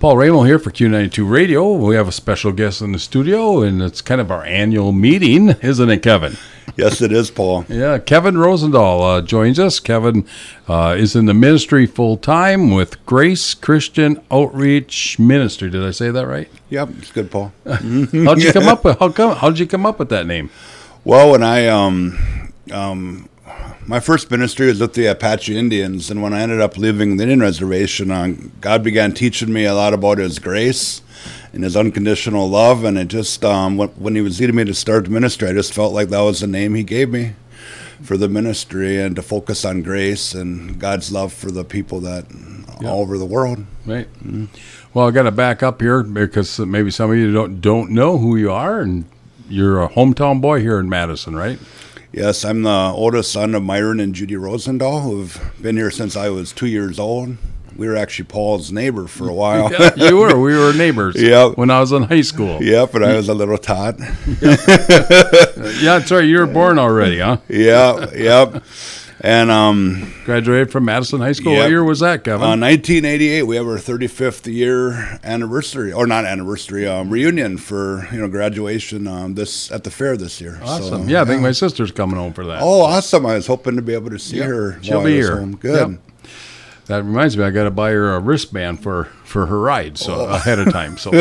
Paul Ramo here for Q92 Radio. We have a special guest in the studio, and it's kind of our annual meeting, isn't it, Kevin? Yes, it is, Paul. Yeah, Kevin Rosendahl joins us. Kevin is in the ministry full-time with Grace Christian Outreach Ministry. Did I say that right? Yep, it's good, Paul. How'd you come up with how'd you come up with that name? Well, when I my first ministry was with the Apache Indians, and when I ended up leaving the Indian reservation, God began teaching me a lot about His grace and His unconditional love, and it just when He was leading me to start the ministry, I just felt like that was the name He gave me for the ministry, and to focus on grace and God's love for the people that all over the world. Right. Mm-hmm. Well, I got to back up here because maybe some of you don't know who you are, and you're a hometown boy here in Madison, right? Yes, I'm the oldest son of Myron and Judy Rosendahl, who've been here since I was 2 years old. We were actually Paul's neighbor for a while. Yeah, you were. We were neighbors. Yep. When I was in high school. Yep, and I was a little tot. Yeah, that's right. You were born already, huh? Yep. And graduated from Madison High School. Yep. What year was that, Kevin? 1988. We have our 35th year anniversary, or not anniversary, reunion for graduation this at the fair this year. Awesome. So, I think my sister's coming home for that. Oh, awesome! I was hoping to be able to see her. She'll be here. Home. Good. Yep. That reminds me, I got to buy her a wristband for her ride, so ahead of time. So,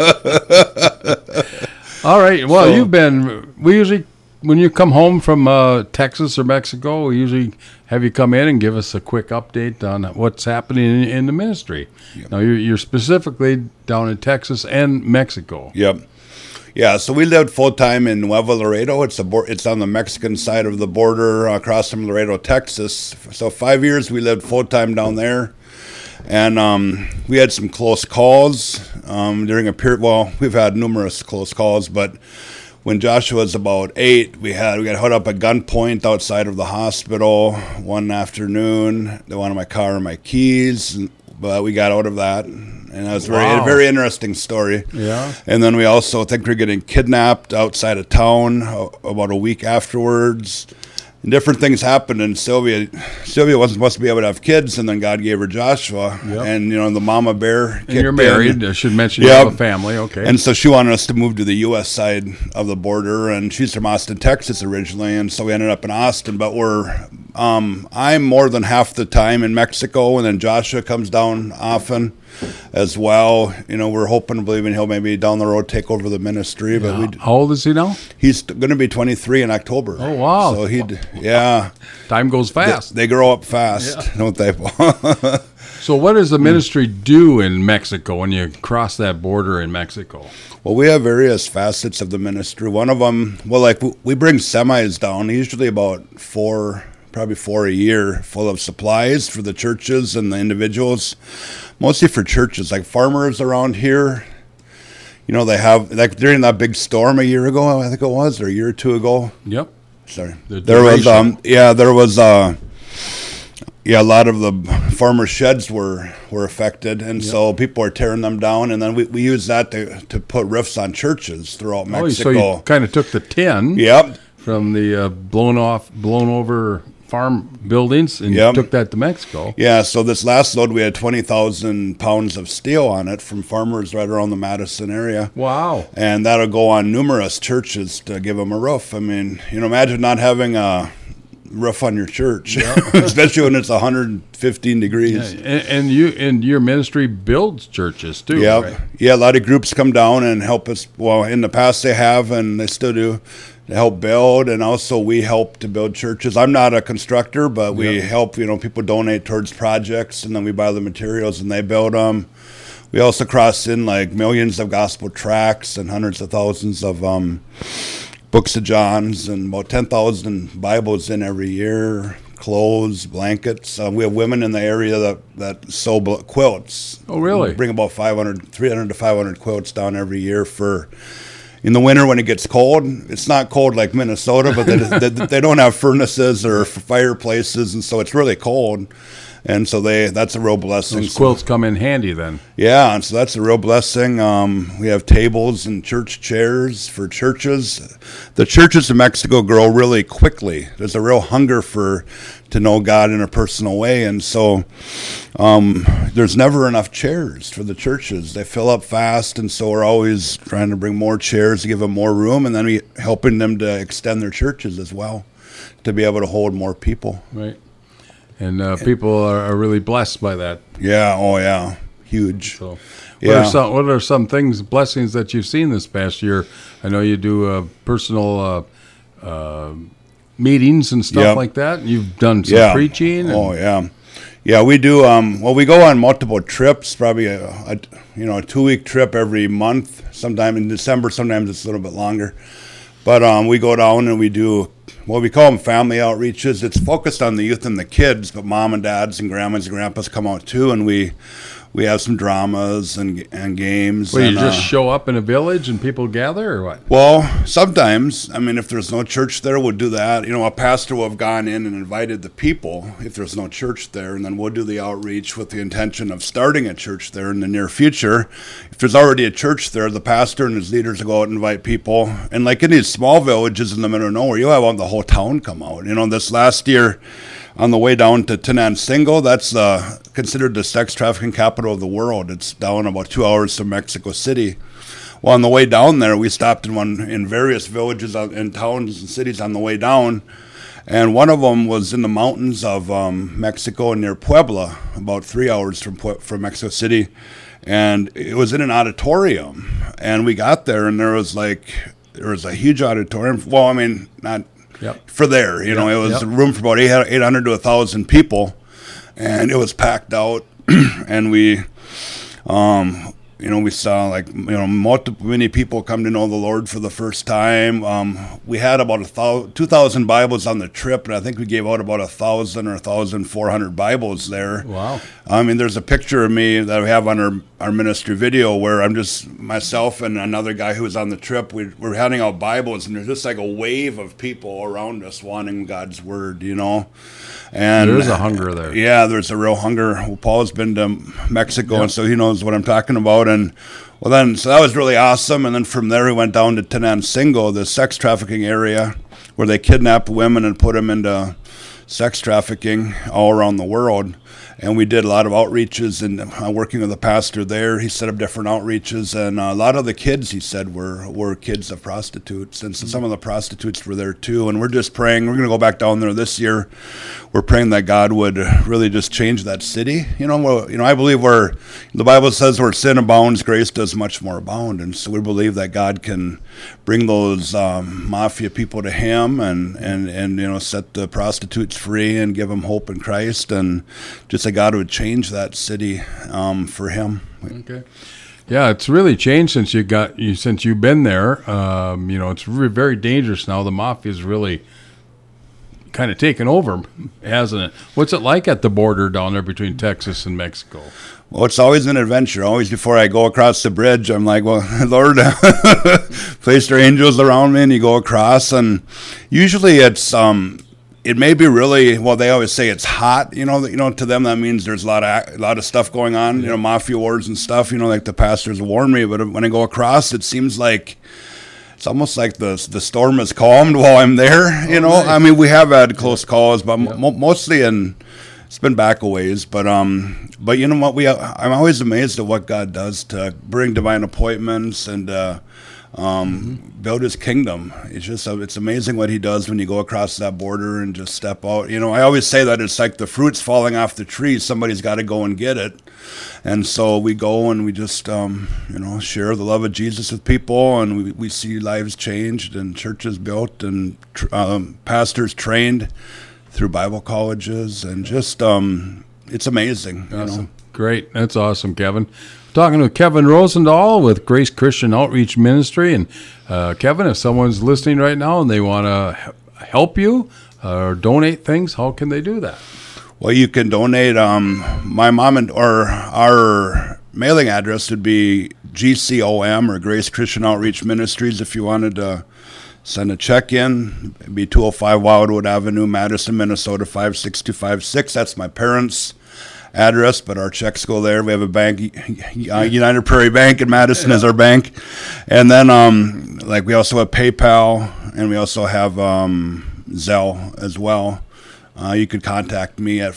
all right. Well, we usually. When you come home from Texas or Mexico, we usually have you come in and give us a quick update on what's happening in the ministry. Yep. Now, you're specifically down in Texas and Mexico. Yep. Yeah, so we lived full-time in Nuevo Laredo. It's on the Mexican side of the border across from Laredo, Texas. So 5 years we lived full-time down there. And we had some close calls during a period. Well, we've had numerous close calls, but when Joshua was about 8, we got held up at gunpoint outside of the hospital one afternoon. They wanted my car and my keys, but we got out of that. And that was a very interesting story. Yeah. And then we also think we're getting kidnapped outside of town about a week afterwards. And different things happened, and Sylvia wasn't supposed to be able to have kids, and then God gave her Joshua. Yep. And the mama bear kicked in. And you're married. I should mention you have a family. Okay. And so she wanted us to move to the U.S. side of the border, and she's from Austin, Texas originally, and so we ended up in Austin. But I'm more than half the time in Mexico, and then Joshua comes down often as well. We're hoping and believing he'll maybe down the road take over the ministry. Yeah. But how old is he now? He's going to be 23 in October. Oh, wow. So time goes fast. They grow up fast, don't they? So what does the ministry do in Mexico when you cross that border in Mexico? Well, we have various facets of the ministry. One of them, we bring semis down, usually about probably four a year, full of supplies for the churches and the individuals, mostly for churches, like farmers around here. They have, like during that big storm a year ago, I think it was, or a year or two ago. Yep. Sorry. There was a lot of the farmer sheds were affected, and so people are tearing them down, and then we use that to put roofs on churches throughout Mexico. So you kind of took the tin from the blown over farm buildings and took that to Mexico. Yeah, so this last load we had 20,000 pounds of steel on it from farmers right around the Madison area. Wow. And that'll go on numerous churches to give them a roof. I mean, imagine not having a roof on your church, especially when it's 115 degrees. Yeah. And your ministry builds churches too. Yeah, right? Yeah. A lot of groups come down and help us. Well, in the past they have, and they still do, to help build, and also we help to build churches. I'm not a constructor, but we help. People donate towards projects, and then we buy the materials and they build them. We also cross in like millions of gospel tracts and hundreds of thousands of books of John's, and about 10,000 Bibles in every year, clothes, blankets. We have women in the area that sew quilts. Oh, really? We bring about 300 to 500 quilts down every year in the winter when it gets cold. It's not cold like Minnesota, but they don't have furnaces or fireplaces, and so it's really cold. And so that's a real blessing. Those quilts come in handy then. Yeah, and so that's a real blessing. We have tables and church chairs for churches. The churches in Mexico grow really quickly. There's a real hunger to know God in a personal way, and so there's never enough chairs for the churches. They fill up fast, and so we're always trying to bring more chairs to give them more room, and then we helping them to extend their churches as well, to be able to hold more people. Right. And people are really blessed by that. Yeah. Oh, yeah. Huge. So, what are some blessings that you've seen this past year? I know you do personal meetings and stuff like that. You've done some preaching. Oh, yeah. Yeah, we do. We go on multiple trips, probably a 2-week trip every month. Sometime in December, sometimes it's a little bit longer. But we go down and we do what we call them family outreaches. It's focused on the youth and the kids, but mom and dads and grandmas and grandpas come out too, and we have some dramas and games. Well, you just show up in a village and people gather, or what? Well, sometimes. I mean, if there's no church there, we'll do that. A pastor will have gone in and invited the people if there's no church there, and then we'll do the outreach with the intention of starting a church there in the near future. If there's already a church there, the pastor and his leaders will go out and invite people. And like in these small villages in the middle of nowhere, you'll have the whole town come out. This last year, on the way down to Tenancingo, that's considered the sex trafficking capital of the world. It's down about 2 hours from Mexico City. Well, on the way down there, we stopped in various villages and towns and cities on the way down, and one of them was in the mountains of Mexico near Puebla, about 3 hours from Mexico City, and it was in an auditorium. And we got there, and there was a huge auditorium. Well, I mean, not. Yep. For there, it was a room for about 800 to 1,000 people, and it was packed out. And we saw many people come to know the Lord for the first time. We had about 2,000 Bibles on the trip, and I think we gave out about 1,000 or 1,400 Bibles there. Wow! I mean, there's a picture of me that we have on our ministry video where I'm just myself and another guy who was on the trip. We're handing out Bibles, and there's just like a wave of people around us wanting God's word, And there's a hunger there. Yeah, there's a real hunger. Well, Paul's been to Mexico, and so he knows what I'm talking about. And so that was really awesome. And then from there, we went down to Tenancingo, the sex trafficking area, where they kidnap women and put them into sex trafficking all around the world. And we did a lot of outreaches and working with the pastor there. He set up different outreaches, and a lot of the kids, he said, were kids of prostitutes. And so some of the prostitutes were there too. And we're just praying. We're going to go back down there this year. We're praying that God would really just change that city. I believe the Bible says where sin abounds, grace does much more abound. And so we believe that God can bring those mafia people to Him and set the prostitutes free and give them hope in Christ, and just that God would change that city for Him. Okay. Yeah, it's really changed since you've been there. It's very dangerous now. The mafia's really kind of taken over, hasn't it? What's it like at the border down there between Texas and Mexico? Well, it's always an adventure. Always before I go across the bridge, I'm like, well, Lord, place your angels around me, and you go across. And usually it may be really, well, they always say it's hot, to them that means there's a lot of stuff going on, mafia wars and stuff, like the pastors warn me. But when I go across, it seems like it's almost like the storm is calmed while I'm there. Nice. I mean, we have had close calls, but mostly it's been back a ways. But you know what? I'm always amazed at what God does to bring divine appointments and build His kingdom. It's amazing what He does when you go across that border and just step out. I always say that it's like the fruit's falling off the tree. Somebody's got to go and get it. And so we go and we just, share the love of Jesus with people, and we see lives changed and churches built and pastors trained through Bible colleges, and just, it's amazing. Awesome. Great. That's awesome, Kevin. Talking with Kevin Rosendahl with Grace Christian Outreach Ministry. And Kevin, if someone's listening right now and they want to help you or donate things, how can they do that? Well, you can donate. My mom or our mailing address would be GCOM or Grace Christian Outreach Ministries. If you wanted to send a check in, it'd be 205 Wildwood Avenue, Madison, Minnesota 56256. That's my parents' address, but our checks go there. We have a bank, United Prairie Bank in Madison is our bank. And then like we also have PayPal, and we also have Zelle as well. You could contact me at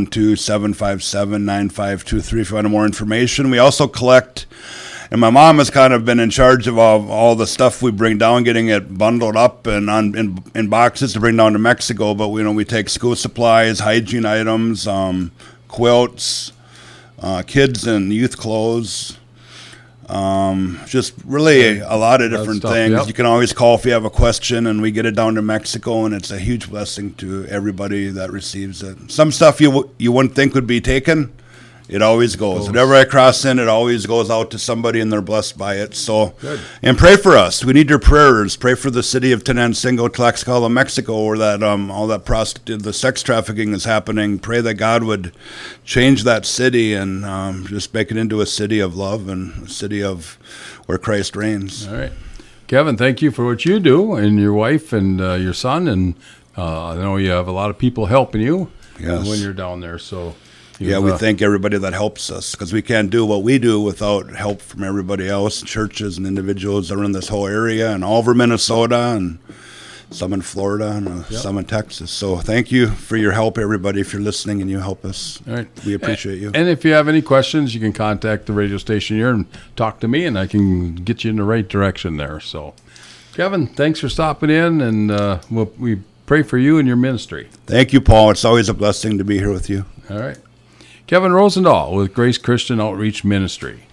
512-757-9523 if you want more information. We also collect, and my mom has kind of been in charge of all the stuff we bring down, getting it bundled up and in boxes to bring down to Mexico. But we take school supplies, hygiene items, quilts, kids and youth clothes. Just really a lot of different things. Yep. You can always call if you have a question, and we get it down to Mexico, and it's a huge blessing to everybody that receives it. Some stuff you wouldn't think would be taken, it always goes. Whenever I cross in, it always goes out to somebody, and they're blessed by it. So, good. And pray for us. We need your prayers. Pray for the city of Tenancingo, Tlaxcala, Mexico, where that all that the sex trafficking is happening. Pray that God would change that city and just make it into a city of love and a city of where Christ reigns. All right, Kevin. Thank you for what you do, and your wife and your son, and I know you have a lot of people helping you when you're down there. So. Yeah, we thank everybody that helps us, because we can't do what we do without help from everybody else, churches and individuals that are in this whole area, and all over Minnesota, and some in Florida, and some in Texas. So thank you for your help, everybody, if you're listening and you help us. All right. We appreciate you. And if you have any questions, you can contact the radio station here and talk to me, and I can get you in the right direction there. So, Kevin, thanks for stopping in, and we pray for you and your ministry. Thank you, Paul. It's always a blessing to be here with you. All right. Kevin Rosendahl with Grace Christian Outreach Ministry.